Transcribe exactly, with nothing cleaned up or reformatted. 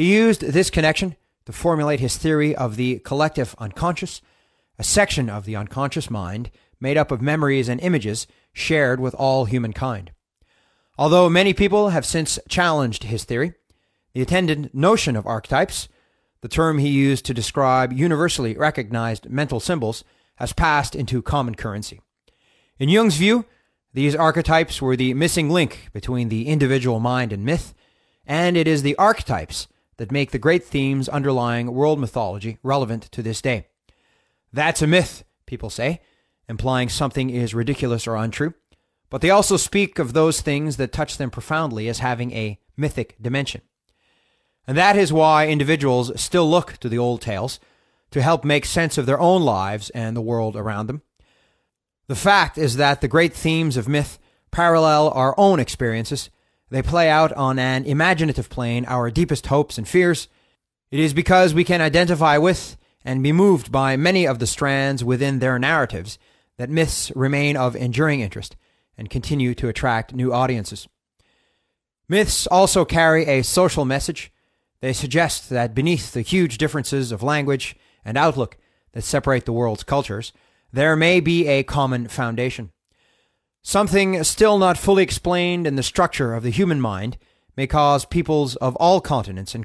He used this connection to formulate his theory of the collective unconscious, a section of the unconscious mind made up of memories and images shared with all humankind. Although many people have since challenged his theory, the attendant notion of archetypes, the term he used to describe universally recognized mental symbols, has passed into common currency. In Jung's view, these archetypes were the missing link between the individual mind and myth, and it is the archetypes that make the great themes underlying world mythology relevant to this day. That's a myth, people say, implying something is ridiculous or untrue, but they also speak of those things that touch them profoundly as having a mythic dimension. And that is why individuals still look to the old tales to help make sense of their own lives and the world around them. The fact is that the great themes of myth parallel our own experiences. They play out on an imaginative plane our deepest hopes and fears. It is because we can identify with and be moved by many of the strands within their narratives that myths remain of enduring interest and continue to attract new audiences. Myths also carry a social message. They suggest that beneath the huge differences of language and outlook that separate the world's cultures, there may be a common foundation. Something still not fully explained in the structure of the human mind may cause peoples of all continents and